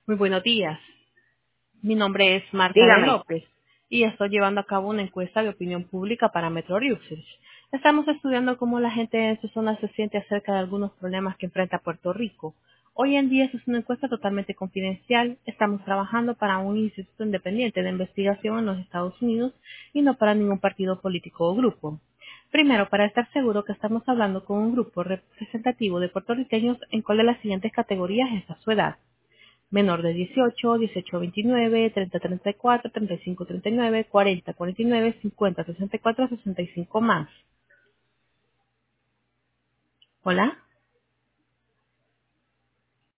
Muy buenos días. Mi nombre es Marta de Dígame. López y estoy llevando a cabo una encuesta de opinión pública para Metro Research. Estamos estudiando cómo la gente en su zona se siente acerca de algunos problemas que enfrenta Puerto Rico. Hoy en día esta es una encuesta totalmente confidencial. Estamos trabajando para un instituto independiente de investigación en los Estados Unidos y no para ningún partido político o grupo. Primero, para estar seguro que estamos hablando con un grupo representativo de puertorriqueños en cuál de las siguientes categorías está su edad: menor de 18, 18 a 29, 30 a 34, 35 a 39, 40 a 49, 50 a 64, 65 más. Hola.